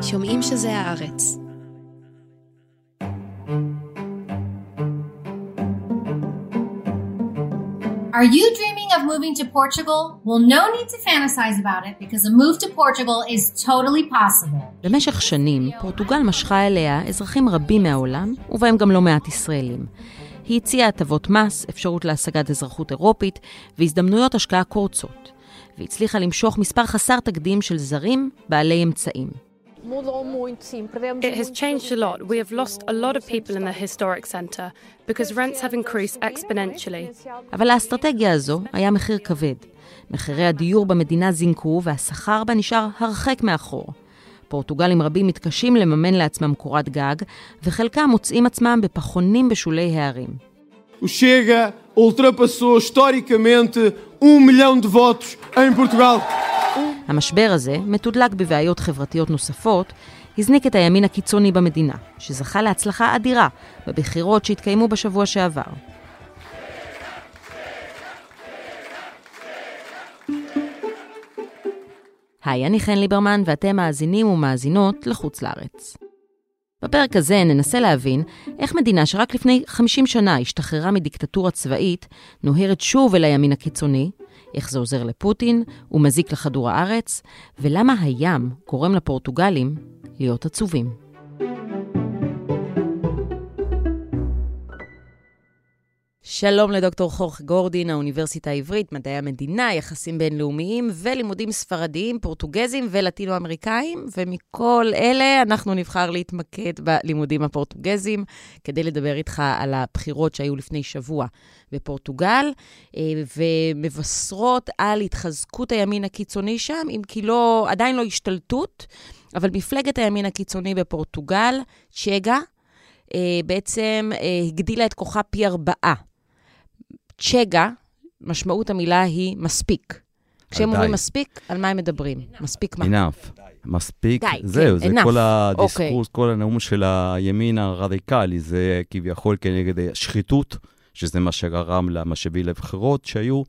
שומעים שזה הארץ. Are you dreaming of moving to Portugal? Well, no need to fantasize about it because a move to Portugal is totally possible. במשך שנים, פורטוגל משכה אליה אזרחים רבים מהעולם, ובהם גם לא מעט ישראלים. היא הציעה הטבות מס, אפשרות להשגת אזרחות אירופית, והזדמנויות השקעה קורצות. והצליחה למשוך מספר חסר תקדים של זרים בעלי אמצעים. It has changed a lot. We have lost a lot of people in the historic center because rents have increased exponentially. אבל האסטרטגיה הזו היה מחיר כבד. מחירי הדיור במדינה זינקו והשכר בה נשאר הרחק מאחור. פורטוגלים רבים מתקשים לממן לעצמם קורת גג, וחלקם מוצאים עצמם בפחונים בשולי הערים. O Chega ultrapassou historicamente 1 milhão de votos em Portugal. המשבר הזה, מתודלק בבעיות חברתיות נוספות, הזניק את הימין הקיצוני במדינה, שזכה להצלחה אדירה בבחירות שהתקיימו בשבוע שעבר. היי, אני חן ליברמן, ואתם מאזינים ומאזינות לחוץ לארץ. בפרק הזה ננסה להבין איך מדינה שרק לפני 50 שנה השתחררה מדיקטטורה צבאית, נוהרת שוב אל הימין הקיצוני, איך זה עוזר לפוטין ומזיק לכדור הארץ, ולמה הים גורם לפורטוגלים להיות עצובים. שלום לדוקטור חורכה גורדין, האוניברסיטה העברית, מדעי המדינה, יחסים בינלאומיים ולימודים ספרדיים, פורטוגזיים ולטינו-אמריקאים, ומכל אלה אנחנו נבחר להתמקד בלימודים הפורטוגזיים, כדי לדבר איתך על הבחירות שהיו לפני שבוע בפורטוגל, ומבשרות על התחזקות הימין הקיצוני שם, אם כי עדיין לא השתלטות, אבל מפלגת הימין הקיצוני בפורטוגל, צ'גה, בעצם הגדילה את כוחה פי 4. צ'גה, משמעות המילה היא מספיק. כשהם אומרים מספיק, על מה הם מדברים? מספיק מה? enough. מספיק, זהו, זה כל הדיסקורס, כל הנאום של הימין הרדיקלי, זה כביכול כנגד השחיתות, שזה מה שגרם למשאבי לבחירות שהיו,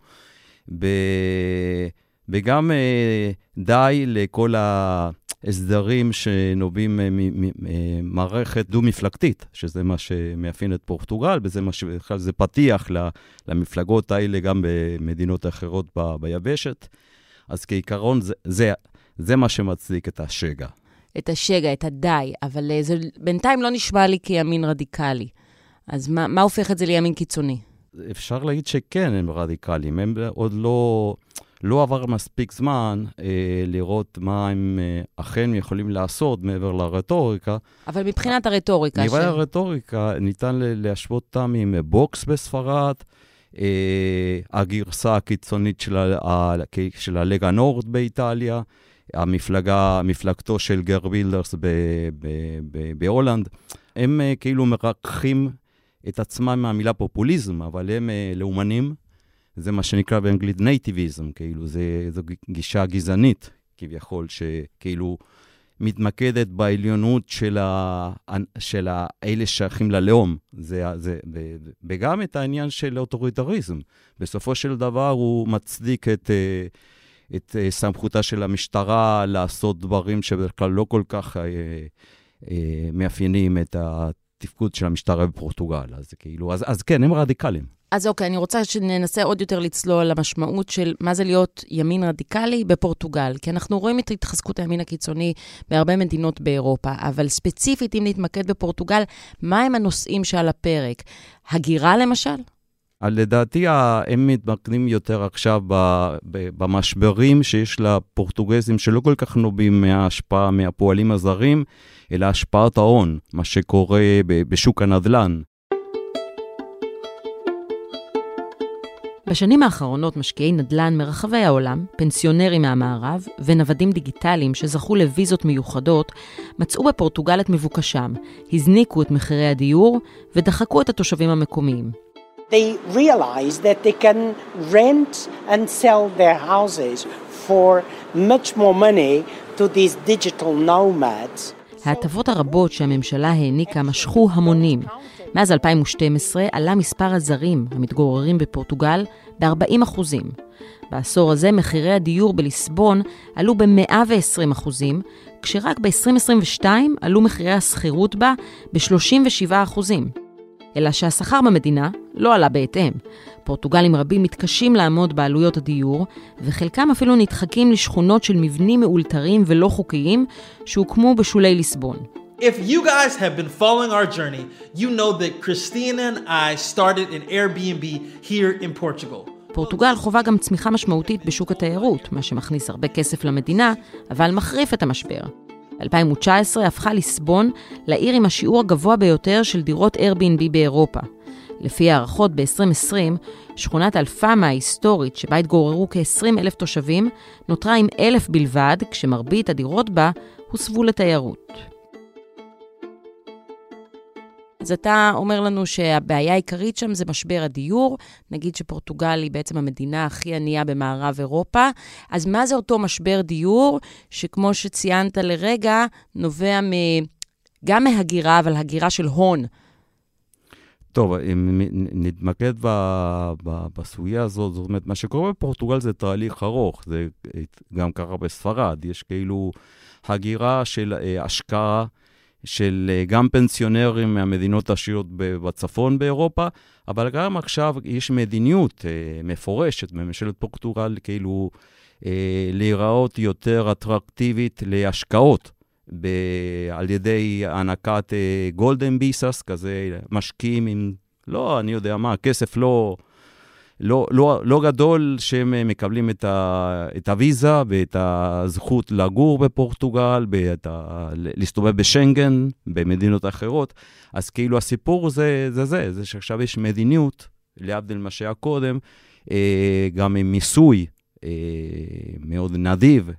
וגם די לכל הסדרים שנובעים ממערכת דו-מפלגתית, שזה מה שמאפיין את פורטוגל, וזה מה שבכלל זה פתיח למפלגות האלה גם במדינות אחרות ביבשת. אז כעיקרון זה מה שמצדיק את השגע. את השגע, את הדי, אבל זה בינתיים לא נשמע לי כימין רדיקלי. אז מה הופך את זה לימין קיצוני? אפשר להגיד שכן, הם רדיקליים. הם עוד לא עבר מספיק זמן לראות מה הם אכן יכולים לעשות מעבר לרטוריקה. אבל מבחינת הרטוריקה... מבחינת הרטוריקה ניתן להשוות אותם עם בוקס בספרד, הגרסה הקיצונית של הליגה נורד באיטליה, מפלגתו של גר וילדרס בהולנד. הם כאילו מרקחים את עצמם מהמילה פופוליזם, אבל הם לאומנים. זה מה שנקרא באנגלית נייטיביזם, כאילו זו גישה גזענית, כביכול, שכאילו מתמקדת בעליונות של אלה שייכים ללאום. וגם את העניין של אוטוריטריזם. בסופו של דבר הוא מצדיק את סמכותה של המשטרה לעשות דברים שבכלל לא כל כך מאפיינים את התפקוד של המשטרה בפורטוגל. אז כן, הם רדיקליים. אז אוקיי, אני רוצה שננסה עוד יותר לצלול על המשמעות של מה זה להיות ימין רדיקלי בפורטוגל, כי אנחנו רואים את התחזקות הימין הקיצוני בהרבה מדינות באירופה, אבל ספציפית אם נתמקד בפורטוגל, מה הם הנושאים שעל הפרק? הגירה למשל? לדעתי הם מתמקדים יותר עכשיו במשברים שיש לפורטוגזים שלא כל כך נובעים מההשפעה מהפועלים הזרים, אלא השפעת ההון, מה שקורה בשוק הנדל"ן. בשנים האחרונות משקיעי נדל"ן מרחבי העולם, פנסיונרים מהמערב ונוודים דיגיטליים שזכו לוויזות מיוחדות, מצאו בפורטוגל את מבוקשם, הזניקו את מחירי הדיור ודחקו את התושבים המקומיים. They realize that they can rent and sell their houses for much more money to these digital nomads. ההטבות הרבות שהממשלה העניקה משכו המונים. מאז 2012 עלה מספר הזרים המתגוררים בפורטוגל ב-40%. בעשור הזה מחירי הדיור בליסבון עלו ב-120%, כשרק ב-2022 עלו מחירי השכירות בה ב-37%. אלא שהשכר במדינה לא עלה בהתאם. פורטוגלים רבים מתקשים לעמוד בעלויות הדיור, וחלקם אפילו נדחקים לשכונות של מבנים מאולתרים ולא חוקיים שהוקמו בשולי ליסבון. If you guys have been following our journey, you know that Christina and I started an Airbnb here in Portugal. פורטוגל חובה גם צמיחה משמעותית בשוק התיירות, מה שמכניס הרבה כסף למדינה, אבל מחריף את המשבר. 2019 הפכה ליסבון לעיר עם השיעור הגבוה ביותר של דירות Airbnb באירופה. לפי הערכות ב-2020, שכונת אלפאמה ההיסטורית, שבה התגוררו כ-20,000 תושבים, נותרה עם 1,000 בלבד, כשמרבית הדירות בה הוסבו לתיירות. אז אתה אומר לנו שהבעיה העיקרית שם זה משבר הדיור, נגיד שפורטוגל היא בעצם המדינה הכי ענייה במערב אירופה, אז מה זה אותו משבר דיור, שכמו שציינת לרגע, נובע גם מהגירה, אבל הגירה של הון? טוב, אם נתמקד בסוגיה הזאת, זאת אומרת, מה שקורה בפורטוגל זה תהליך ארוך, זה גם ככה בספרד, יש כאילו הגירה של השקעה, של גם פנסיונרים מהמדינות העשירות בצפון באירופה, אבל גם עכשיו יש מדיניות מפורשת בממשלת פורטוגל, כאילו להיראות יותר אטרקטיבית להשקעות, על ידי הענקת גולדן ביסס, כזה משקיעים עם, לא, אני יודע מה, כסף לא גדול, שהם מקבלים את הוויזה ואת הזכות לגור בפורטוגל, להסתובב בשנגן, במדינות אחרות. אז כאילו הסיפור זה שעכשיו יש מדיניות, להבדיל מה שהיה קודם, גם עם מיסוי מאוד נדיב,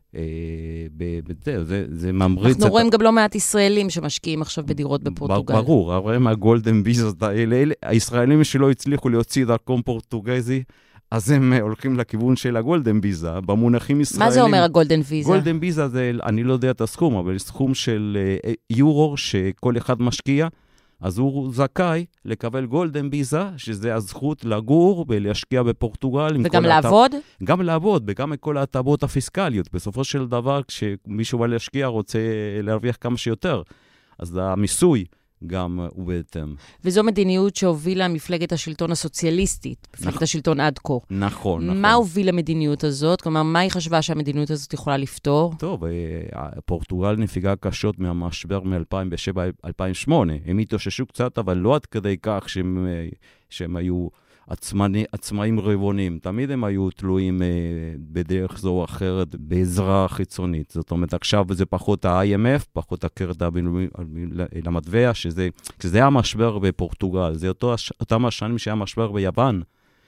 זה ממריץ. אנחנו רואים גם לא מעט ישראלים שמשקיעים עכשיו בדירות בפורטוגל. ברור, הרי מהגולדן ויזות האלה, הישראלים שלא הצליחו להוציא דרכון פורטוגזי, אז הם הולכים לכיוון של הגולדן ויזה, במונחים ישראלים. מה זה אומר הגולדן ויזה? גולדן ויזה זה, אני לא יודע את הסכום, אבל סכום של יורו שכל אחד משקיע, אז הוא זכאי לקבל גולדן ויזה, שזה הזכות לגור ולהשקיע בפורטוגל. וגם לעבוד? גם לעבוד, וגם כל ההטבות הפיסקליות. בסופו של דבר, כשמישהו בא להשקיע, רוצה להרוויח כמה שיותר. אז המיסוי גם הוא בהתאם. וזו מדיניות שהובילה מפלגת השלטון הסוציאליסטית, מפלגת השלטון עד כה. נכון. מה הוביל למדיניות הזאת? כלומר, מה היא חשבה שהמדיניות הזאת יכולה לפתור? טוב, פורטוגל נפגעה קשות מהמשבר מ-2007-2008. הם התאוששו קצת, אבל לא עד כדי כך שהם היו עצמאים רבעונים. תמיד הם היו תלויים בדרך זו או אחרת בעזרה חיצונית. זאת אומרת, עכשיו זה פחות ה-IMF, פחות הקרן הבינלאומית למטבע, שזה היה משבר בפורטוגל. זה אותם השנים שהיה משבר ביוון,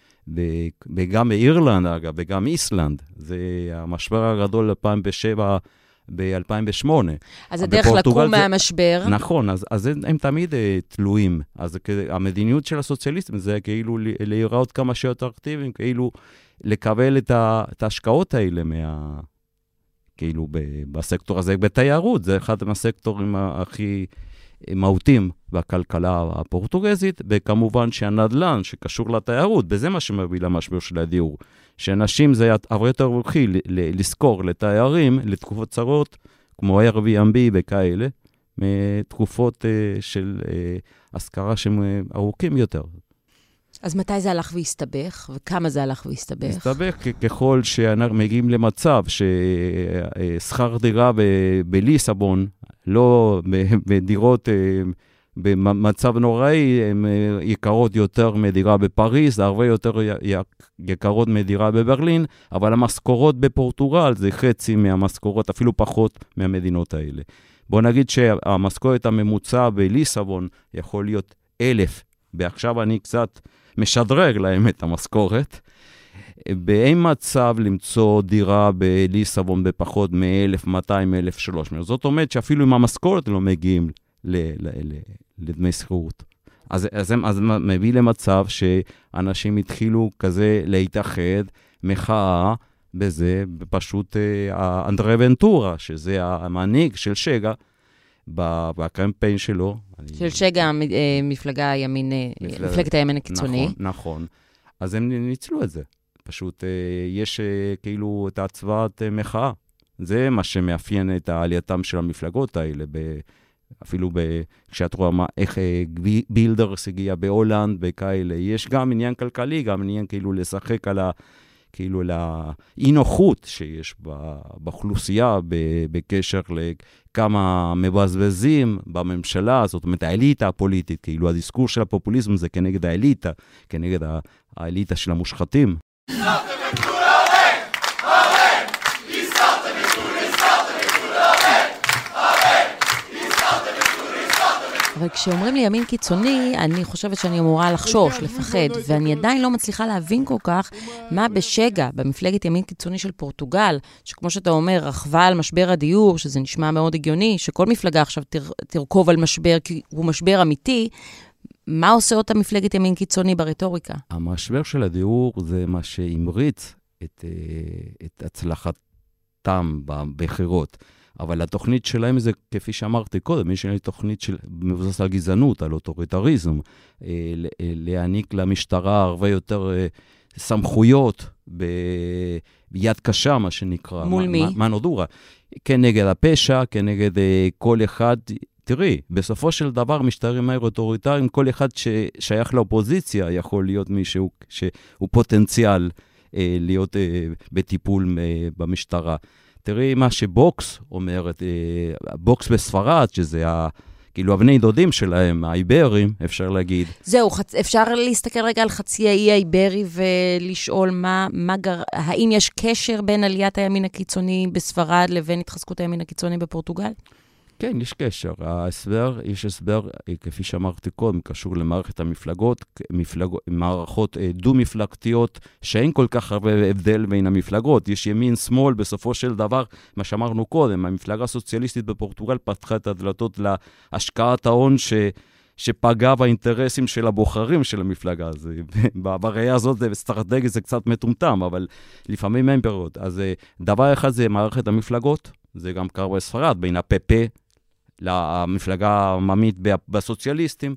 וגם באירלנד, אגב, וגם איסלנד. זה המשבר הגדול 2007, ב-2008. אז הדרך לקום מהמשבר. נכון, אז הם תמיד תלויים. אז המדיניות של הסוציאליסטים זה כאילו להיראות כמה שיותר אקטיביים, כאילו לקבל את ההשקעות האלה כאילו בסקטור הזה, בתיירות, זה אחד מהסקטורים הכי מהותיים בכלכלה הפורטוגזית, וכמובן שהנדל"ן שקשור לתיירות, וזה מה שמביא למשבר של הדיור. שאנשים זה הרבה יותר רוחי לזכור לתיירים, לתקופות צרות, כמו Airbnb וכאלה, מתקופות של השכרה שהם ארוכים יותר. אז מתי זה הלך והסתבך? וכמה זה הלך והסתבך? הסתבך ככל שאנחנו מגיעים למצב ששכר דירה בליסבון, לא בדירות במצב נוראי, הן יקרות יותר מדירה בפריז, הרבה יותר יקרות מדירה בברלין, אבל המשכורות בפורטוגל זה חצי מהמשכורות, אפילו פחות מהמדינות האלה. בוא נגיד שהמשכורת הממוצע בליסבון יכול להיות 1,000, ועכשיו אני קצת משדרג להם את המשכורת. באין מצב למצוא דירה בליסבון בפחות מ-1,200, 1,300. זאת אומרת שאפילו עם המשכורת לא מגיעים לדמי שכירות. אז מביא למצב שאנשים התחילו כזה להתאחד, מחאה בזה, פשוט אנדרי ונטורה, שזה המנהיג של שגה, בקמפיין שלו. של שגה, מפלגת הימין הקיצוני. נכון. אז הם ניצלו את זה. פשוט יש כאילו את הצבעת מחאה. זה מה שמאפיין את העלייתם של המפלגות האלה, אפילו כשאת רואה איך בילדרס הגיע בהולנד וכאלה. יש גם עניין כלכלי, גם עניין כאילו לשחק על כאילו לאי-נוחות שיש באוכלוסייה בקשר לכמה מבזבזים בממשלה, זאת אומרת, האליטה הפוליטית, כאילו הדיסקור של הפופוליזם זה כנגד האליטה, כנגד האליטה של המושחתים. אבל כשאומרים לי ימין קיצוני, אני חושבת שאני אמורה לחשוש, לפחד, ואני עדיין לא מצליחה להבין כל כך מה בשגה, במפלגת ימין קיצוני של פורטוגל, שכמו שאתה אומר, רכבה על משבר הדיור, שזה נשמע מאוד הגיוני, שכל מפלגה עכשיו תרכוב על משבר, כי הוא משבר אמיתי, מה עושה אותה מפלגת ימין קיצוני ברטוריקה? המשבר של הדיור זה מה שהמריץ את הצלחתם בבחירות. אבל התוכנית שלהם זה, כפי שאמרתי קודם, יש להם תוכנית מבוססת על גזענות, על אוטוריטריזם, להעניק למשטרה הרבה יותר סמכויות ביד קשה, מה שנקרא. מול מי? מנודורה. כנגד הפשע, כנגד כל אחד. תראי, בסופו של דבר משטרים אוטוריטריים, כל אחד ששייך לאופוזיציה יכול להיות מישהו שהוא פוטנציאל להיות בטיפול במשטרה. תראי מה שבוקס אומרת, בוקס בספרד, שזה כאילו הבני דודים שלהם, האיברים, אפשר להגיד. זהו, אפשר להסתכל רגע על חצי האי האיברי ולשאול האם יש קשר בין עליית הימין הקיצוני בספרד לבין התחזקות הימין הקיצוני בפורטוגל? כן, יש קשר. יש הסבר, כפי שאמרתי קודם, קשור למערכת המפלגות, מערכות דו-מפלגתיות, שאין כל כך הרבה הבדל בין המפלגות. יש ימין, שמאל, בסופו של דבר, מה שאמרנו קודם, המפלגה הסוציאליסטית בפורטוגל פתחה את הדלתות להשקעת ההון שפגע באינטרסים של הבוחרים של המפלגה הזו. בראייה הזאת, אסטרטגית זה קצת מטומטם, אבל לפעמים אין פירות. אז דבר אחד זה מערכת המפלגות, זה גם קרה בספרד, בין הפפה, למפלגה העממית בסוציאליסטים.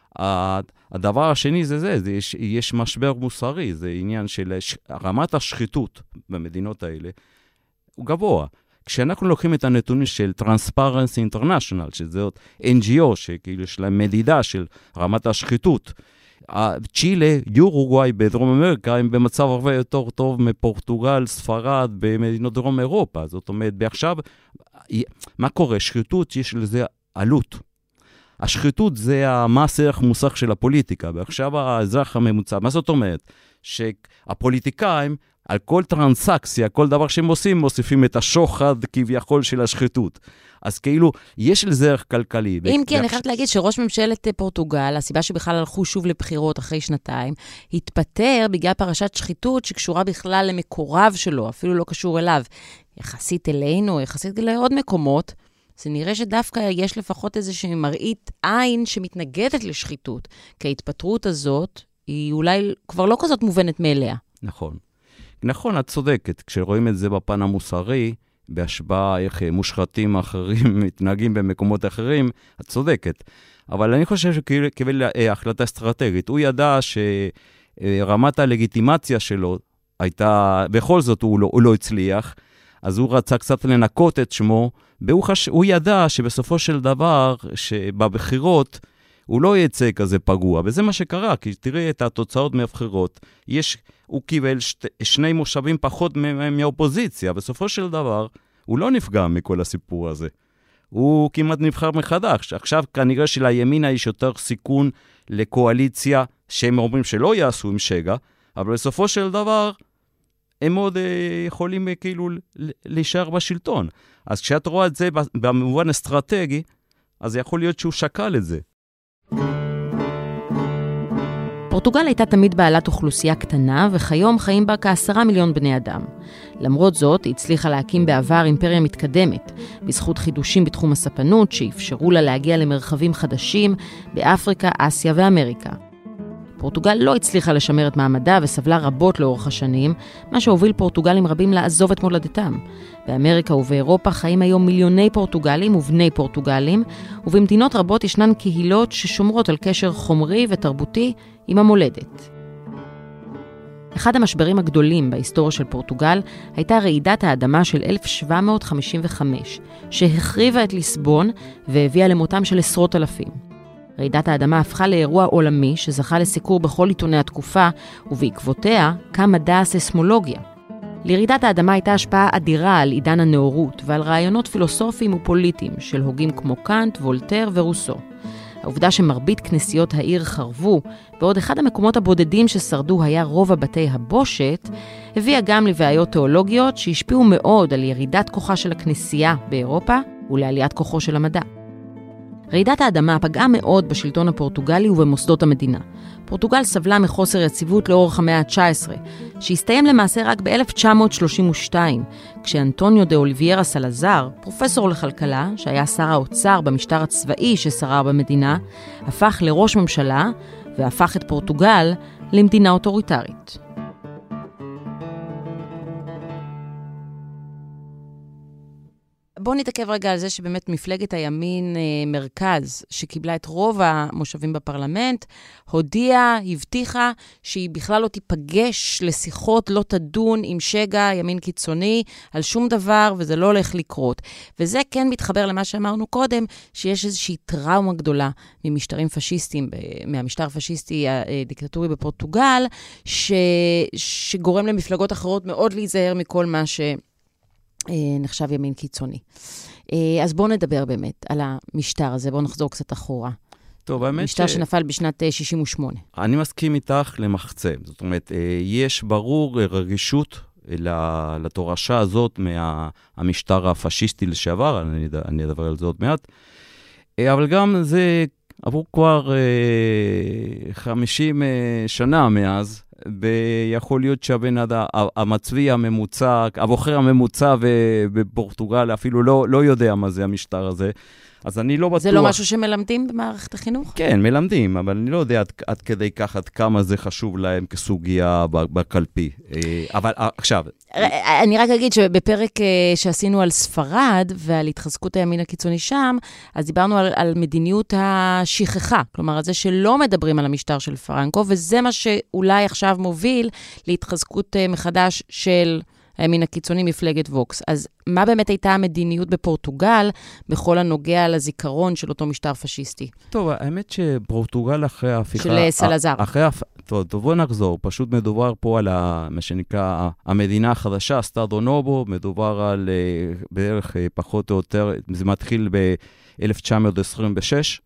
הדבר השני זה יש משבר מוסרי, זה עניין של רמת השחיתות במדינות האלה, הוא גבוה. כשאנחנו לוקחים את הנתונים של Transparency International, שזאת NGO, שכאילו יש להם מדידה של רמת השחיתות, צ'ילה, יורוגוואי בדרום אמריקה, הם במצב הרבה יותר טוב מפורטוגל, ספרד, במדינות דרום אירופה. זאת אומרת, בעכשיו, מה קורה? שחיתות, יש לזה עלות. השחיתות זה המס ערך מוסך של הפוליטיקה, ועכשיו האזרח הממוצע. מה זאת אומרת? שהפוליטיקאים, על כל טרנסקציה, כל דבר שהם עושים, מוסיפים את השוחד כביכול של השחיתות. אז כאילו, יש לזה ערך כלכלי. אם כן, אני חייבת להגיד שראש ממשלת פורטוגל, הסיבה שבכלל הלכו שוב לבחירות אחרי שנתיים, התפטר בגלל פרשת שחיתות שקשורה בכלל למקורב שלו, אפילו לא קשור אליו. יחסית אלינו, יחסית לעוד מקומות, זה נראה שדווקא יש לפחות איזושהי מראית עין שמתנגדת לשחיתות, כי ההתפטרות הזאת היא אולי כבר לא כזאת מובנת מאליה. נכון. נכון, את צודקת. כשרואים את זה בפן המוסרי, בהשפעה איך מושחתים אחרים מתנהגים במקומות אחרים, את צודקת. אבל אני חושב שקיבל החלטה אסטרטגית. הוא ידע שרמת הלגיטימציה שלו הייתה, בכל זאת הוא לא הצליח, אז הוא רצה קצת לנקות את שמו, והוא ידע שבסופו של דבר, שבבחירות, הוא לא יצא כזה פגוע, וזה מה שקרה, כי תראי את התוצאות מהבחירות, הוא קיבל שני מושבים פחות מהאופוזיציה, בסופו של דבר, הוא לא נפגע מכל הסיפור הזה. הוא כמעט נבחר מחדש. עכשיו כנראה שלימינה יש יותר סיכון לקואליציה, שהם אומרים שלא יעשו עם שגה, אבל בסופו של דבר, הם עוד יכולים כאילו להישאר בשלטון. אז כשאת רואה את זה במובן אסטרטגי, אז יכול להיות שהוא שקל את זה. פורטוגל הייתה תמיד בעלת אוכלוסייה קטנה, וכיום חיים בה כ10 מיליון בני אדם. למרות זאת, היא הצליחה להקים בעבר אימפריה מתקדמת, בזכות חידושים בתחום הספנות שאפשרו לה להגיע למרחבים חדשים באפריקה, אסיה ואמריקה. פורטוגל לא הצליחה לשמר את מעמדה וסבלה רבות לאורך השנים, מה שהוביל פורטוגלים רבים לעזוב את מולדתם. באמריקה ובאירופה חיים היום מיליוני פורטוגלים ובני פורטוגלים, ובמדינות רבות ישנן קהילות ששומרות על קשר חומרי ותרבותי עם המולדת. אחד המשברים הגדולים בהיסטוריה של פורטוגל הייתה רעידת האדמה של 1755, שהחריבה את ליסבון והביאה למותם של עשרות אלפים. רעידת האדמה הפכה לאירוע עולמי שזכה לסיקור בכל עיתוני התקופה, ובעקבותיה קם מדע הסיסמולוגיה. לרעידת האדמה הייתה השפעה אדירה על עידן הנאורות ועל רעיונות פילוסופיים ופוליטיים של הוגים כמו קאנט, וולטר ורוסו. העובדה שמרבית כנסיות העיר חרבו, בעוד אחד המקומות הבודדים ששרדו היה רוב בתי הבושת, הביאה גם לבעיות תיאולוגיות שהשפיעו מאוד על ירידת כוחה של הכנסייה באירופה ולעליית כוחו של המדע. רעידת האדמה פגעה מאוד בשלטון הפורטוגלי ובמוסדות המדינה. פורטוגל סבלה מחוסר יציבות לאורך המאה ה-19, שהסתיים למעשה רק ב-1932, כשאנטוניו דה אוליביירה סלזר, פרופסור לכלכלה, שהיה שר האוצר במשטר הצבאי ששרר במדינה, הפך לראש ממשלה והפך את פורטוגל למדינה אוטוריטרית. בואו נתעכב רגע על זה שבאמת מפלגת הימין מרכז, שקיבלה את רוב המושבים בפרלמנט, הודיעה, הבטיחה, שהיא בכלל לא תיפגש לשיחות, לא תדון עם שגע ימין קיצוני על שום דבר, וזה לא הולך לקרות. וזה כן מתחבר למה שאמרנו קודם, שיש איזושהי טראומה גדולה ממשטרים פשיסטיים, מהמשטר הפשיסטי הדיקטטורי בפורטוגל, שגורם למפלגות אחרות מאוד להיזהר מכל מה נחשב ימין קיצוני. אז בואו נדבר באמת על המשטר הזה, בואו נחזור קצת אחורה. טוב, האמת משטר שנפל בשנת 68. אני מסכים איתך למחצה. זאת אומרת, יש ברור רגישות לתורשה הזאת מהמשטר הפשיסטי לשעבר, אני אדבר על זה עוד מעט, אבל גם זה עבור כבר 50 שנה מאז, ויכול להיות שהבן המצביע הממוצע, הבוחר הממוצע בפורטוגל אפילו לא יודע מה זה המשטר הזה. אז אני לא בטוח. זה לא משהו שמלמדים במערכת החינוך? כן, מלמדים, אבל אני לא יודע עד כדי כך, עד כמה זה חשוב להם כסוגיה בקלפי. אבל עכשיו... אני רק אגיד שבפרק שעשינו על ספרד ועל התחזקות הימין הקיצוני שם, אז דיברנו על מדיניות השכחה, כלומר, על זה שלא מדברים על המשטר של פרנקו, וזה מה שאולי עכשיו מוביל להתחזקות מחדש של הימין הקיצוני, מפלגת ווקס. אז מה באמת הייתה המדיניות בפורטוגל בכל הנוגע לזיכרון של אותו משטר פשיסטי? טוב, האמת שפורטוגל אחרי ההפיכה... של סלזר. טוב, בוא נחזור. פשוט מדובר פה על מה שנקרא המדינה החדשה, סטאדו נובו, מדובר על בערך פחות או יותר, זה מתחיל ב-1926.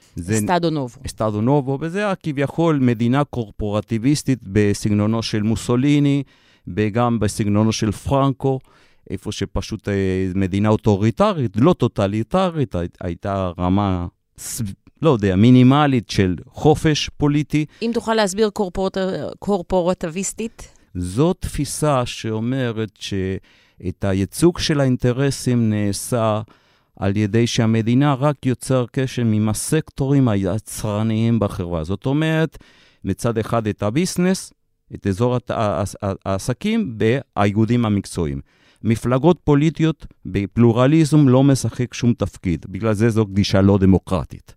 סטאדו נובו, וזה היה כביכול מדינה קורפורטיביסטית בסגנונו של מוסוליני, וגם בסגנונו של פרנקו, איפה שפשוט מדינה אוטוריטרית, לא טוטליטרית, הייתה רמה, לא יודע, מינימלית של חופש פוליטי. אם תוכל להסביר קורפורטיביסטית? זו תפיסה שאומרת שאת הייצוג של האינטרסים נעשה על ידי שהמדינה רק יוצר קשר עם הסקטורים היצרניים בחברה. זאת אומרת, מצד אחד את הביזנס, את אזור העסקים באיגודים המקצועיים. מפלגות פוליטיות בפלורליזם לא משחק שום תפקיד, בגלל זה זו גישה לא דמוקרטית.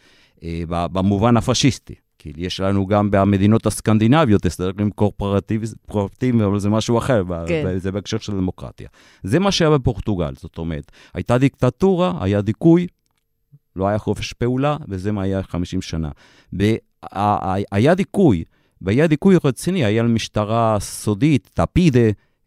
במובן הפשיסטי, כי יש לנו גם במדינות הסקנדינביות, הסדרים קורפורטיביים, אבל זה משהו אחר, זה בהקשר של דמוקרטיה. זה מה שהיה בפורטוגל, זאת אומרת, הייתה דיקטטורה, היה דיכוי, לא היה חופש פעולה, וזה מה היה 50 שנה. היה דיכוי, והיה דיכוי רציני, היה משטרה סודית, טפידה,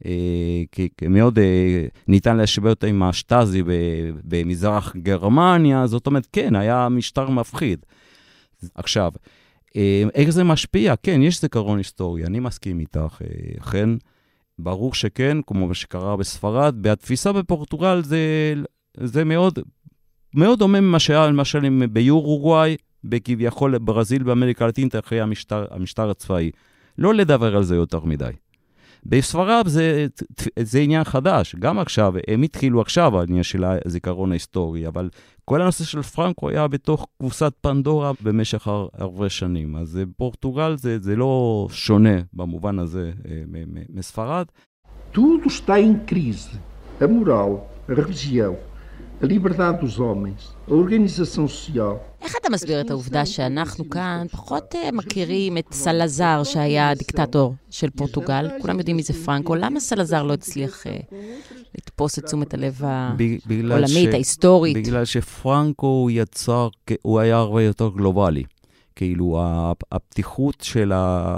מאוד ניתן להשווה אותה עם השטאזי במזרח גרמניה, זאת אומרת, כן, היה משטר מפחיד. עכשיו, איך זה משפיע? כן, יש זיכרון היסטורי, אני מסכים איתך, כן, ברור שכן, כמו שקרה בספרד, והתפיסה בפורטוגל זה מאוד, מאוד דומה ממה שהיה, למשל, ביורוגוואי, בכביכול ברזיל ואמריקה הלטינית אחרי המשטר הצבאי. לא לדבר על זה יותר מדי. בספרד זה עניין חדש, גם עכשיו, הם התחילו עכשיו העניין של הזיכרון ההיסטורי, אבל כל הנושא של פרנקו היה בתוך קבוצת פנדורה במשך הרבה שנים, אז פורטוגל זה לא שונה במובן הזה מספרד. Tudo está em crise, a moral, a religião, a liberdade dos homens, a organização social. איך אתה מסביר את העובדה שאנחנו כאן פחות מכירים את סלזר שהיה דיקטטור של פורטוגל? כולם יודעים מי זה פרנקו. למה סלזר לא הצליח לתפוס את תשומת הלב העולמית, ההיסטורית? בגלל שפרנקו הוא היה הרבה יותר גלובלי. כאילו הפתיחות של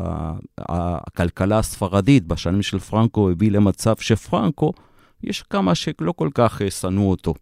הכלכלה הספרדית בשנים של פרנקו הביא למצב שפרנקו, יש כמה שלא כל כך שנאו אותו.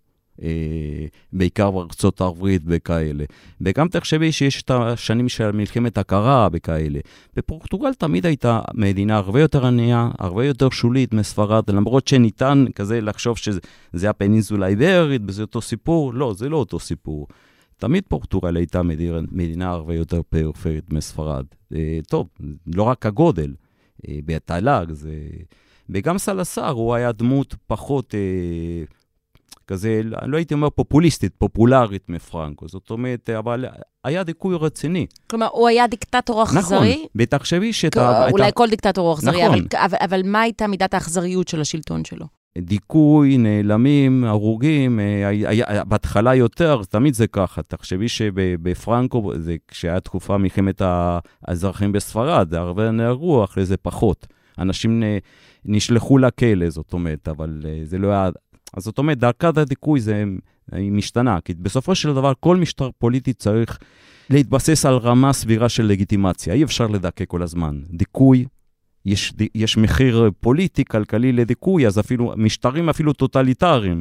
בעיקר בארצות הברית וכאלה. וגם תחשבי שיש את השנים של מלחמת הקרה וכאלה. בפורטוגל תמיד הייתה מדינה הרבה יותר ענייה, הרבה יותר שולית מספרד, למרות שניתן כזה לחשוב שזה הפנינסולה האיברית, וזה אותו סיפור. לא, זה לא אותו סיפור. תמיד פורטוגל הייתה מדינה הרבה יותר פריפרית מספרד. טוב, לא רק הגודל, בתל"ג, וגם סלסר הוא היה דמות פחות כזה, לא הייתי אומר פופוליסטית, פופולרית מפרנקו, זאת אומרת, אבל היה דיכוי רציני. כלומר, הוא היה דיקטטור אכזרי? נכון, ותחשבי אולי כל דיקטטור הוא אכזרי, נכון. אבל מה הייתה מידת האכזריות של השלטון שלו? דיכוי, נעלמים, הרוגים, בהתחלה יותר, תמיד זה ככה. תחשבי שבפרנקו, כשהיה תקופה מלחמת האזרחים בספרד, הרבה נהרגו, אחרי זה פחות. אנשים נשלחו לכלא, זאת אומרת, אבל זה לא היה... אז זאת אומרת, דרכת הדיכוי זה משתנה, כי בסופו של דבר כל משטר פוליטי צריך להתבסס על רמה סבירה של לגיטימציה. אי אפשר לדכא כל הזמן. דיכוי, יש מחיר פוליטי, כלכלי לדיכוי, אז אפילו משטרים אפילו טוטליטריים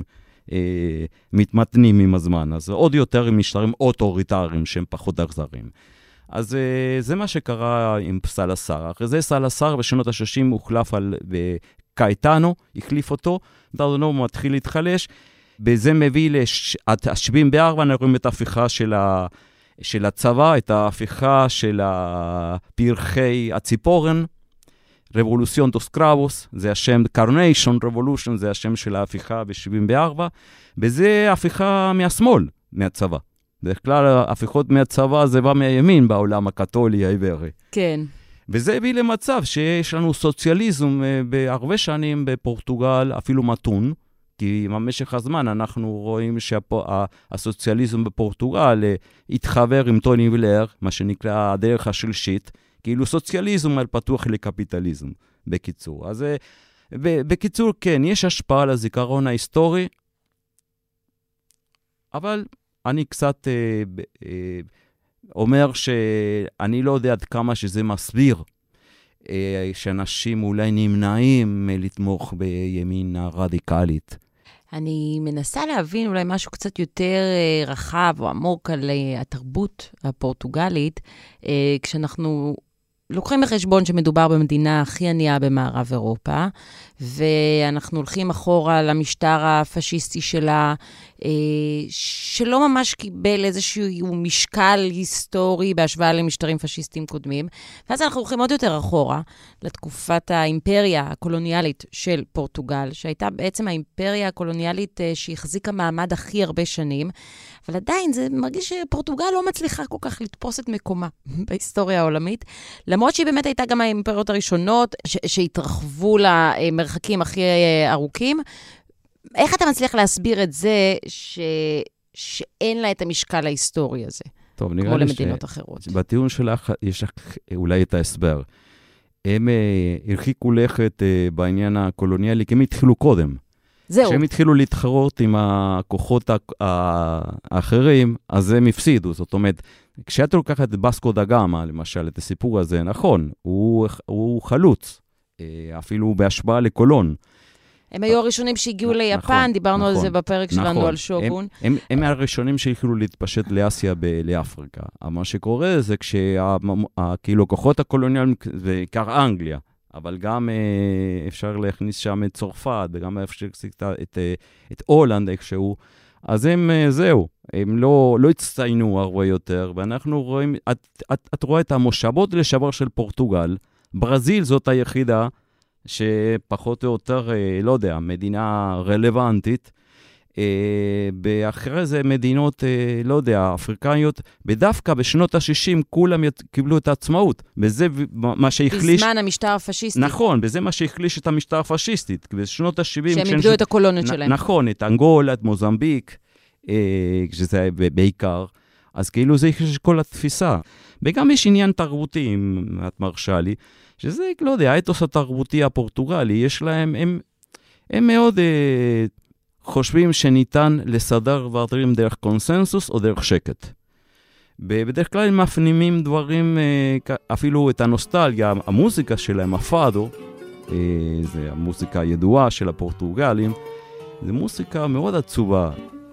מתמתנים עם הזמן. אז עוד יותר עם משטרים אוטוריטריים שהם פחות אכזריים. אז זה מה שקרה עם סלסר. אחרי זה סלסר בשנות ה-60 הוחלף על קייטנו, החליף אותו, דרדנו מתחיל להתחלש, וזה מביא ל-74, אנחנו רואים את ההפיכה של הצבא, את ההפיכה של פרחי הציפורן, רבולוציון דוס קרבוס, זה השם, קרניישון רבולושן, זה השם של ההפיכה ב-74, וזה הפיכה מהשמאל, מהצבא. בדרך כלל ההפיכות מהצבא זה בא מהימין בעולם הקתולי העברי. כן. וזה הביא למצב שיש לנו סוציאליזם בהרבה שנים בפורטוגל, אפילו מתון, כי במשך הזמן אנחנו רואים שהסוציאליזם בפורטוגל התחבר עם טוני בלר, מה שנקרא הדרך השלישית, כאילו סוציאליזם על פתוח לקפיטליזם, בקיצור. אז בקיצור, כן, יש השפעה על הזיכרון ההיסטורי, אבל אני קצת אומר שאני לא יודע עד כמה שזה מסביר שאנשים אולי נמנעים לתמוך בימין הרדיקלית. אני מנסה להבין אולי משהו קצת יותר רחב או עמוק על התרבות הפורטוגלית, כשאנחנו לוקחים בחשבון שמדובר במדינה הכי ענייה במערב אירופה, ואנחנו הולכים אחורה למשטר הפשיסטי שלה, שלא ממש קיבל איזשהו משקל היסטורי בהשוואה למשטרים פשיסטיים קודמים, ואז אנחנו הולכים עוד יותר אחורה לתקופת האימפריה הקולוניאלית של פורטוגל, שהייתה בעצם האימפריה הקולוניאלית שהחזיקה מעמד הכי הרבה שנים, אבל עדיין זה מרגיש שפורטוגל לא מצליחה כל כך לתפוס את מקומה בהיסטוריה העולמית, למרות שהיא באמת הייתה גם האימפריות הראשונות שהתרחבו למרחקים הכי ארוכים. איך אתה מצליח להסביר את זה שאין לה את המשקל ההיסטורי הזה, טוב, כמו למדינות אחרות? בטיעון שלך יש אולי את ההסבר. הם הרחיקו לכת בעניין הקולוניאלי, כי הם התחילו קודם. זהו. כשהם התחילו להתחרות עם הכוחות האחרים, אז הם הפסידו. זאת אומרת, כשאתה לוקח את בסקו דה גאמה, למשל, את הסיפור הזה, נכון, הוא חלוץ, אפילו בהשפעה לקולון. הם היו הראשונים שהגיעו ליפן, דיברנו על זה בפרק שלנו על שוגון. הם הראשונים שהתחילו להתפשט לאסיה לאפריקה. מה שקורה זה כאילו כוחות הקולוניאליים, בעיקר אנגליה, אבל גם אפשר להכניס שם את צרפת, וגם אפשר להכניס את הולנד איכשהו, אז הם זהו, הם לא הצטיינו הרבה יותר, ואנחנו רואים, את רואה את המושבות לשעבר של פורטוגל, ברזיל זאת היחידה שפחות או יותר, לא יודע, מדינה רלוונטית, באחרי זה מדינות, לא יודע, אפריקאיות, בדווקא בשנות ה-60 כולם קיבלו את העצמאות, בזה מה שהחליש... בזמן המשטר הפשיסטי. נכון, בזה מה שהחליש את המשטר הפשיסטית, בשנות ה-70... שהם איבדו את הקולוניות שלהם. נכון, את אנגולה, את מוזמביק, שזה בעיקר, אז כאילו זה החליש כל התפיסה. וגם יש עניין תרבותי, אם את מרשה לי, שזה, לא יודע, האתוס התרבותי הפורטוגלי, יש להם, הם מאוד... חושבים שניתן לסדר דברים דרך קונסנסוס או דרך שקט. בדרך כלל הם מפנימים דברים, אפילו את הנוסטלגיה, המוזיקה שלהם, הפאדו, זה המוזיקה הידועה של הפורטוגלים, זה מוזיקה מאוד עצובה.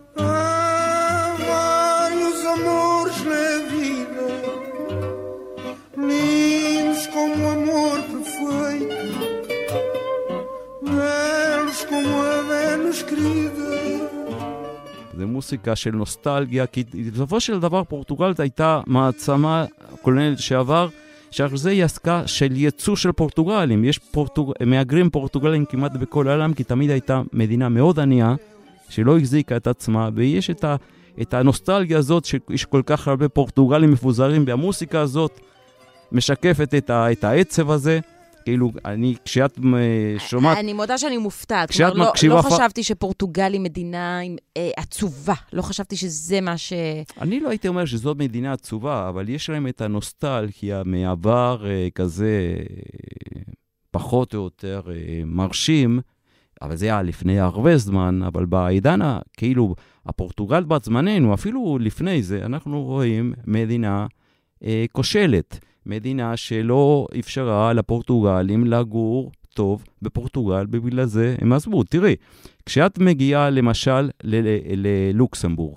זה מוסיקה של נוסטלגיה, כי בסופו של דבר פורטוגל הייתה מעצמה קולוניאלית שעבר, שאחרי זה היא עסקה של ייצוא של פורטוגלים. יש מהגרים פורטוגלים כמעט בכל העולם, כי תמיד הייתה מדינה מאוד ענייה, שלא החזיקה את עצמה, ויש את הנוסטלגיה הזאת, שיש כל כך הרבה פורטוגלים מפוזרים, והמוסיקה הזאת משקפת את העצב הזה, כאילו, כשאת שומעת... אני מודה שאני מופתעת. לא חשבתי שפורטוגל היא מדינה עצובה. לא חשבתי שזה מה ש... אני לא הייתי אומר שזאת מדינה עצובה, אבל יש להם את הנוסטלגיה מעבר כזה פחות או יותר מרשים, אבל זה היה לפני הרבה זמן, אבל בעידן, כאילו, הפורטוגל בת זמננו, אפילו לפני זה, אנחנו רואים מדינה כושלת. מדינה שלא אפשרה לפורטוגלים לגור טוב בפורטוגל, בגלל זה הם עזבו. תראי, כשאת מגיעה למשל ללוקסמבורג,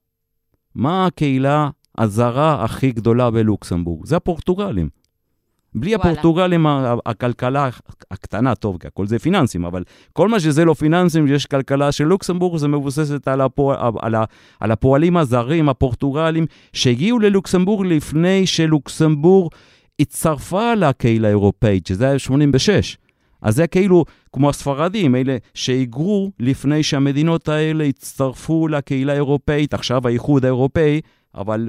מה הקהילה הזרה הכי גדולה בלוקסמבורג? זה הפורטוגלים. בלי הפורטוגלים, הכלכלה הקטנה, טוב, הכל זה פיננסים, אבל כל מה שזה לא פיננסים, יש כלכלה של לוקסמבורג, זה מבוססת על הפועלים הזרים, הפורטוגלים, שהגיעו ללוקסמבורג לפני שלוקסמבורג הצטרפה לקהילה האירופאית, שזה היה 86. אז זה כאילו כמו הספרדים, אלה שהיגרו לפני שהמדינות האלה הצטרפו לקהילה האירופאית, עכשיו האיחוד האירופאי, אבל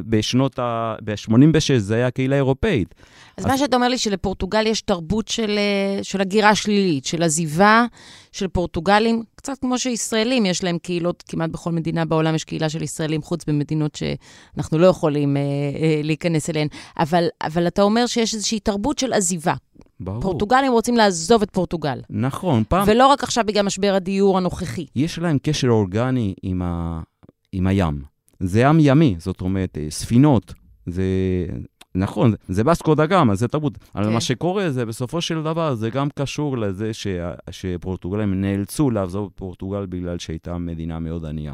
ב-86 זה היה קהילה אירופאית. אז מה שאתה אומר לי שלפורטוגל יש תרבות של הגירה שלילית, של עזיבה של פורטוגלים, קצת כמו שישראלים, יש להם קהילות, כמעט בכל מדינה בעולם יש קהילה של ישראלים, חוץ במדינות שאנחנו לא יכולים להיכנס אליהן. אבל אתה אומר שיש איזושהי תרבות של עזיבה. ברור. פורטוגלים רוצים לעזוב את פורטוגל. נכון. ולא רק עכשיו בגלל משבר הדיור הנוכחי. יש להם קשר אורגני עם הים. זה עם ימי, זאת אומרת, ספינות, זה נכון, זה בסקו דה גאמה, זה תרבות. אבל מה שקורה זה, בסופו של דבר, זה גם קשור לזה שפורטוגלים נאלצו לעזוב פורטוגל בגלל שהייתה מדינה מאוד ענייה.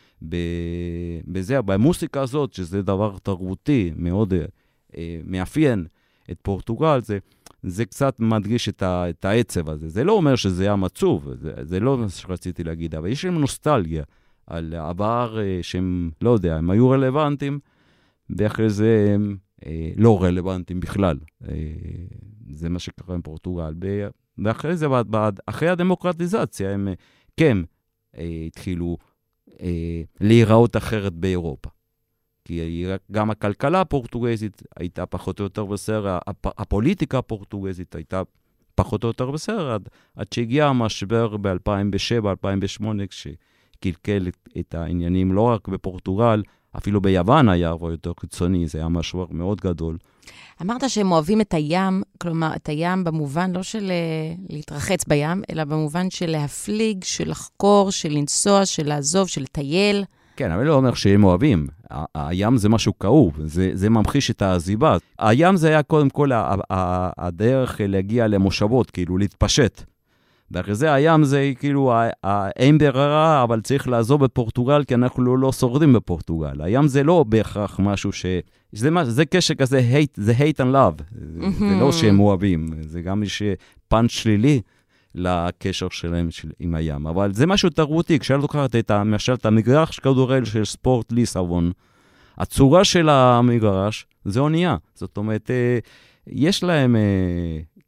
בזה, במוסיקה הזאת, שזה דבר תרבותי מאוד מאפיין את פורטוגל, זה קצת מדגיש את העצב הזה. זה לא אומר שזה היה מצוב, זה לא מה שרציתי להגיד, אבל יש להם נוסטלגיה. על העבר שהם, לא יודע, הם היו רלוונטיים, ואחרי זה הם לא רלוונטיים בכלל. זה מה שקרה עם פורטוגל. ואחרי זה, אחרי הדמוקרטיזציה, הם כן התחילו להיראות אחרת באירופה. כי גם הכלכלה הפורטוגזית הייתה פחות או יותר בסדר, הפוליטיקה הפורטוגזית הייתה פחות או יותר בסדר, עד שהגיע המשבר ב-2007-2008, קלקל את העניינים לא רק בפורטוגל, אפילו ביוון היה הרבה יותר קיצוני, זה היה משהו מאוד גדול. אמרת שהם אוהבים את הים, כלומר, את הים במובן לא של להתרחץ בים, אלא במובן של להפליג, של לחקור, של לנסוע, של לעזוב, של לטייל. כן, אבל לא אומר שהם אוהבים. הים זה משהו כאוב, זה ממחיש את העזיבה. הים זה היה קודם כל הדרך להגיע למושבות, כאילו להתפשט. ואחרי זה הים זה כאילו, אין ברירה, אבל צריך לעזוב בפורטוגל, כי אנחנו לא שורדים בפורטוגל. הים זה לא בהכרח משהו זה קשר כזה, זה hate and love. זה לא שהם אוהבים, זה גם יש פן שלילי לקשר שלהם עם הים. אבל זה משהו תרבותי, כשאתה לוקחת למשל את המגרש כדורגל של ספורט ליסבון, הצורה של המגרש זה אונייה. זאת אומרת, יש להם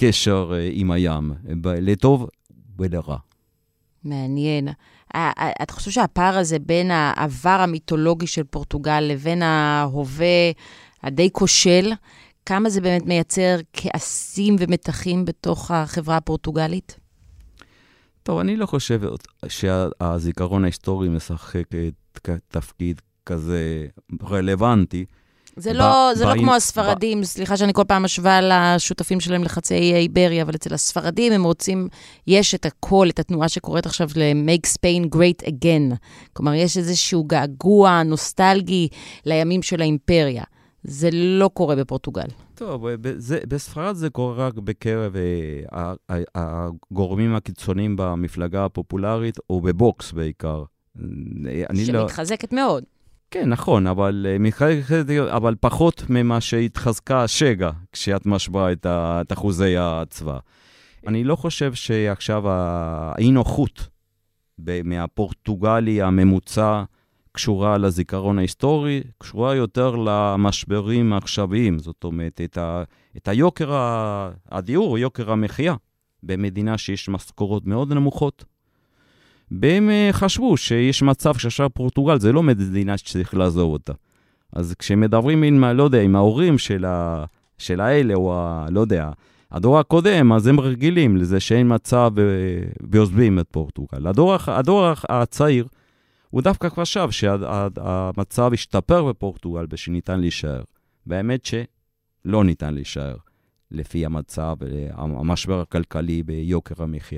קשר עם הים, לטוב ולרע. מעניין. אתה חושב שהפער הזה בין העבר המיתולוגי של פורטוגל לבין ההווה הדי כושל, כמה זה באמת מייצר כעסים ומתחים בתוך החברה הפורטוגלית? טוב, אני לא חושב שהזיכרון ההיסטורי משחק תפקיד כזה רלוונטי. זה לא כמו הספרדים, סליחה שאני כל פעם משווה לשותפים שלהם לחצי איבריה, אבל אצל הספרדים הם רוצים, יש את הכל, את התנועה שקורית עכשיו ל-Make Spain Great Again. כלומר, יש איזשהו געגוע נוסטלגי לימים של האימפריה. זה לא קורה בפורטוגל. טוב, בספרד זה קורה רק בקרב הגורמים הקיצוניים במפלגה הפופולרית, או בבוקס בעיקר. שמתחזקת מאוד. כן, נכון, אבל פחות ממה שהתחזקה שגה, כשאת משווה את אחוזי הצבא. אני לא חושב שעכשיו האי-נוחות מהפורטוגלי הממוצע קשורה לזיכרון ההיסטורי, קשורה יותר למשברים העכשוויים, זאת אומרת, את היוקר הדיור, יוקר המחיה, במדינה שיש משכורות מאוד נמוכות. והם חשבו שיש מצב שעכשיו פורטוגל, זה לא מדינה שצריך לעזוב אותה. אז כשמדברים עם ההורים של האלה, או לא יודע, הדור הקודם, אז הם רגילים לזה שאין מצב ועוזבים את פורטוגל. הדור הצעיר, הוא דווקא חשב שהמצב השתפר בפורטוגל ושניתן להישאר. באמת שלא ניתן להישאר, לפי המצב, המשבר הכלכלי ביוקר המחיה.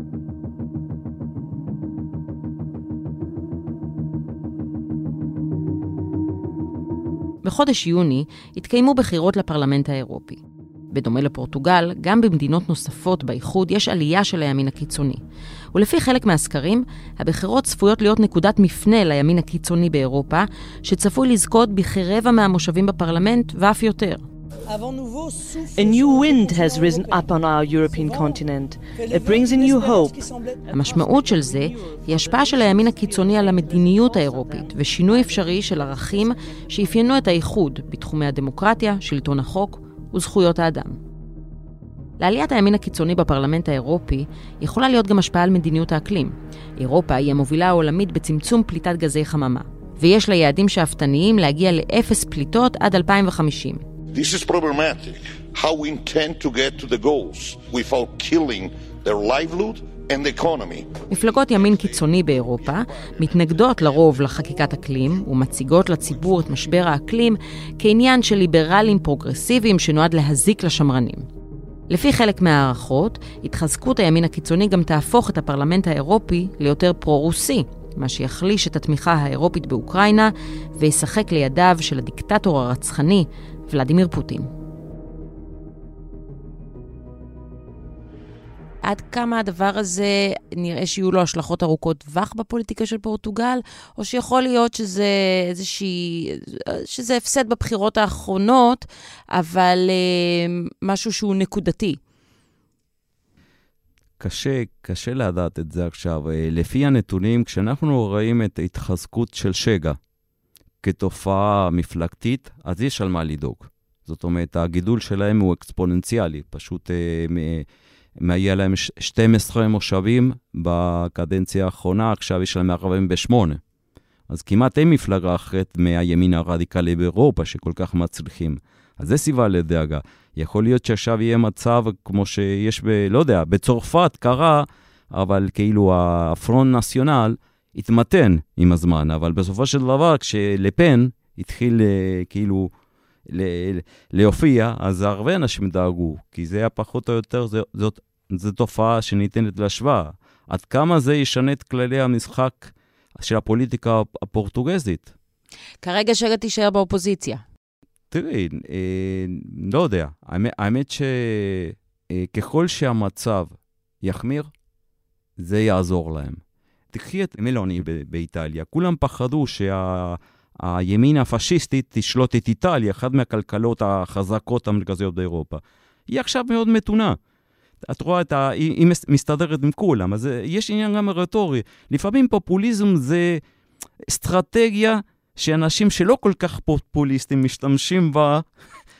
בחודש יוני התקיימו בחירות לפרלמנט האירופי. בדומה לפורטוגל, גם במדינות נוספות באיחוד יש עלייה של הימין הקיצוני. ולפי חלק מהסקרים, הבחירות צפויות להיות נקודת מפנה לימין הקיצוני באירופה, שצפוי לזכות בכרבע מהמושבים בפרלמנט ואף יותר. A new wind has risen up on our European continent. It brings a new hope. המשמעות של זה היא השפעה של הימין הקיצוני על המדיניות האירופית ושינוי אפשרי של ערכים שאפיינו את האיחוד בתחומי הדמוקרטיה, שלטון החוק וזכויות האדם. לעליית הימין הקיצוני בפרלמנט האירופי יכולה להיות גם השפעה על מדיניות האקלים. אירופה היא המובילה העולמית בצמצום פליטת גזי חממה, ויש לה יעדים שאפתניים להגיע לאפס פליטות עד 2050. This is problematic. How we intend to get to the goals without killing their livelihood and the economy. מפלגות ימין קיצוני באירופה מתנגדות לרוב לחקיקת אקלים ומציגות לציבור את משבר האקלים כעניין של ליברלים פרוגרסיביים שנועד להזיק לשמרנים. לפי חלק מהערכות, התחזקות הימין הקיצוני גם תהפוך את הפרלמנט האירופי ליותר פרו-רוסי, מה שיחליש את התמיכה האירופית באוקראינה וישחק לידיו של הדיקטטור הרצחני ולדימיר פוטין. עד כמה הדבר הזה נראה שיהיו לו השלכות ארוכות טווח בפוליטיקה של פורטוגל, או שיכול להיות שזה הפסד בבחירות האחרונות, אבל משהו שהוא נקודתי? קשה לדעת את זה עכשיו. לפי הנתונים, כשאנחנו רואים את ההתחזקות של שגה כתופעה מפלגתית, אז יש על מה לדאוג. זאת אומרת, הגידול שלהם הוא אקספוננציאלי, פשוט היה להם 12 מושבים בקדנציה האחרונה, עכשיו יש להם 48. אז כמעט אין מפלגה אחרת מהימין הרדיקלי באירופה שכל כך מצליחים. אז זה סיבה לדאגה. יכול להיות שעכשיו יהיה מצב כמו שיש לא יודע, בצרפת קרה, אבל כאילו הפרונט נציונל התמתן עם הזמן, אבל בסופו של דבר כשלפן התחיל כאילו להופיע, אז הרבה אנשים דאגו, כי זה היה פחות או יותר, זו תופעה שניתנת להשוואה. עד כמה זה ישנה את כללי המשחק של הפוליטיקה הפורטוגזית? כרגע שגה תישאר באופוזיציה. תראי, לא יודע. האמת שככל שהמצב יחמיר, זה יעזור להם. תקחי את מלוני באיטליה. כולם פחדו הימין הפשיסטית תשלוט את איטליה, אחת מהכלכלות החזקות המרכזיות באירופה. היא עכשיו מאוד מתונה. את רואה, היא מסתדרת עם כולם, אז יש עניין גם רטורי. לפעמים פופוליזם זה אסטרטגיה שאנשים שלא כל כך פופוליסטים משתמשים בה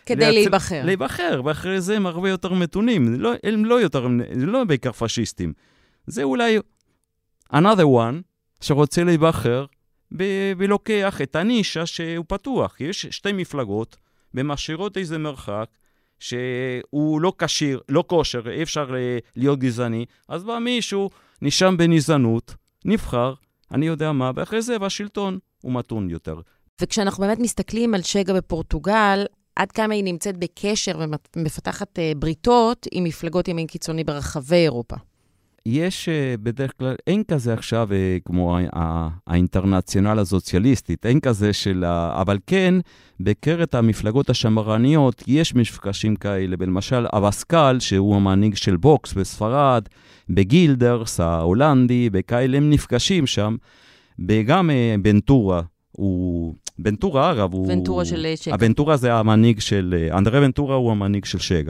כדי להיבחר. להיבחר, ואחרי זה הם הרבה יותר מתונים. הם לא בעיקר פשיסטים. זה אולי another one שרוצה להיבחר, ולוקח את הנישה שהוא פתוח. יש שתי מפלגות, במשאירות איזה מרחק, שהוא לא קשיר, לא כושר, אי אפשר להיות גזעני, אז בא מישהו, נשם בנזענות, נבחר, אני יודע מה, ואחרי זה בשלטון הוא מתון יותר. וכשאנחנו באמת מסתכלים על שגה בפורטוגל, עד כמה היא נמצאת בקשר ומפתחת בריתות עם מפלגות ימין קיצוני ברחבי אירופה? יש בדרך כלל, אין כזה עכשיו כמו האינטרנציונל הסוציאליסטית, אין כזה אבל כן, בקרת המפלגות השמרניות, יש מפגשים כאלה, למשל אבסקל, שהוא המנהיג של בוקס בספרד, בגילדרס ההולנדי, בכאלה הם נפגשים שם, וגם בנטורה, בנטורה אגב, בנטורה של שגה. הבנטורה זה המנהיג אנדרה בנטורה הוא המנהיג של שגה.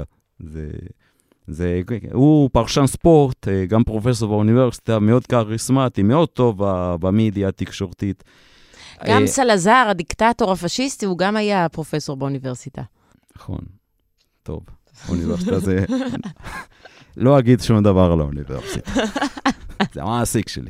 הוא פרשן ספורט, גם פרופסור באוניברסיטה, מאוד קריסמטי, מאוד טוב במדיה התקשורתית. גם סלזר, הדיקטטור הפשיסטי, הוא גם היה פרופסור באוניברסיטה. נכון, טוב. האוניברסיטה זה... לא אגיד שום דבר על האוניברסיטה. זה המעסיק שלי.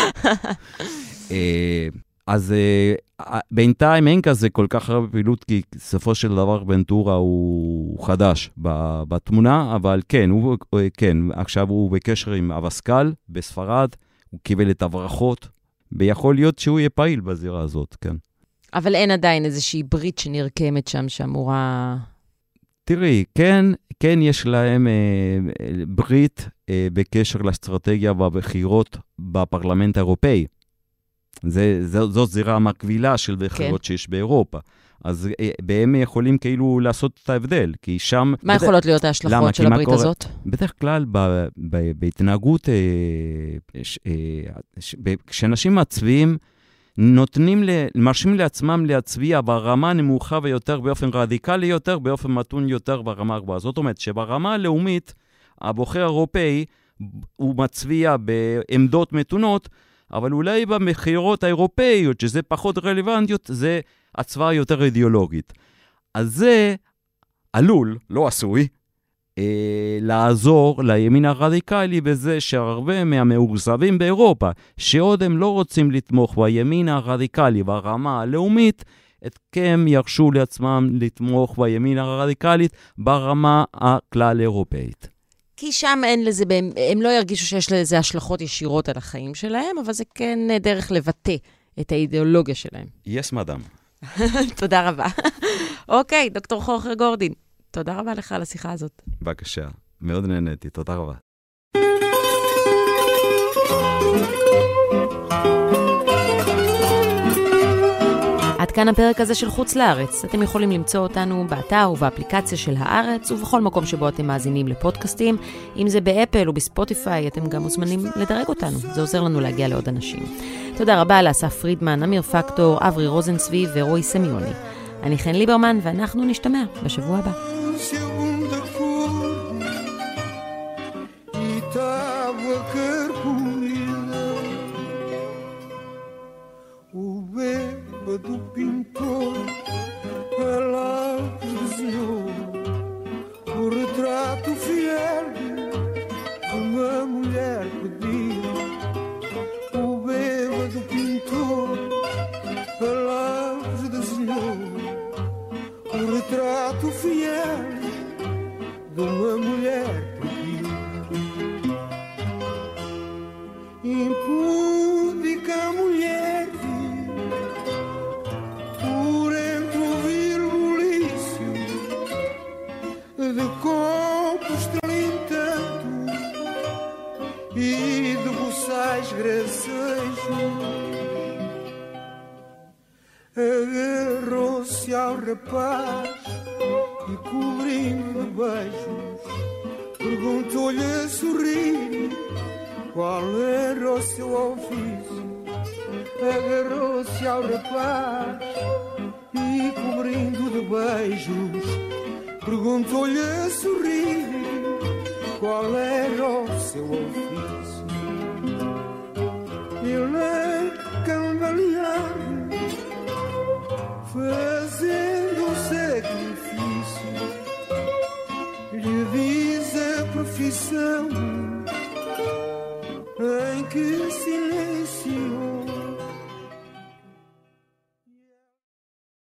אז בינתיים אין כזה כל כך הרבה פעילות, כי סופו של דבר בנטורה הוא חדש בתמונה, אבל כן, עכשיו הוא בקשר עם אבסקל בספרד, הוא קיבל את הברכות, ויכול להיות שהוא יהיה פעיל בזירה הזאת, כן. אבל אין עדיין איזושהי ברית שנרקמת שם שאמורה... תראי, כן יש להם ברית בקשר לאסטרטגיה והבחירות בפרלמנט האירופאי. זאת זירה המקבילה של בחירות שיש באירופה. אז בהם יכולים כאילו לעשות את ההבדל, כי שם... מה יכולות להיות ההשלכות של הברית הזאת? בדרך כלל בהתנהגות, כשאנשים מצביעים, מרשים לעצמם להצביע ברמה נמוכה ויותר, באופן רדיקלי יותר, באופן מתון יותר ברמה הגבוהה. זאת אומרת שברמה הלאומית, הבוחר האירופאי, הוא מצביע בעמדות מתונות, אבל אולי במחירות האירופאיות, שזה פחות רלוונטיות, זה הצבעה יותר אידיאולוגית. אז זה עלול, לא עשוי, לעזור לימין הרדיקלי בזה שהרבה מהמאוכזבים באירופה, שעוד הם לא רוצים לתמוך בימין הרדיקלי ברמה הלאומית, הם ירשו לעצמם לתמוך בימין הרדיקלית ברמה הכלל אירופאית. כי שם אין לזה, הם לא ירגישו שיש לזה השלכות ישירות על החיים שלהם, אבל זה כן דרך לבטא את האידיאולוגיה שלהם. יש מדam. תודה רבה. אוקיי, דוקטור חורחר גורדין, תודה רבה לך על השיחה הזאת. בבקשה, מאוד נהניתי, תודה רבה. עד כאן הפרק הזה של חוץ לארץ. אתם יכולים למצוא אותנו באתר ובאפליקציה של הארץ, ובכל מקום שבו אתם מאזינים לפודקאסטים. אם זה באפל או בספוטיפיי, אתם גם מוזמנים לדרג אותנו. זה עוזר לנו להגיע לעוד אנשים. תודה רבה לאסף פרידמן, אמיר פקטור, אברי רוזנצבי ורועי סמיוני. אני חן ליברמן, ואנחנו נשתמע בשבוע הבא. Do pintor, a lápis desenhou o retrato fiel de uma mulher perdida. O bêbado pintor, a lápis desenhou o retrato fiel de uma mulher perdida. Impúdica mulher de copo estrelintando e de buçais gracejos, agarrou-se ao rapaz e cobrindo de beijos perguntou-lhe a sorrir qual era o seu ofício. Agarrou-se ao rapaz e cobrindo de beijos perguntou-lhe a sorrir qual era o seu ofício. Ele a cambalear, fazendo um sacrifício, lição em que silêncio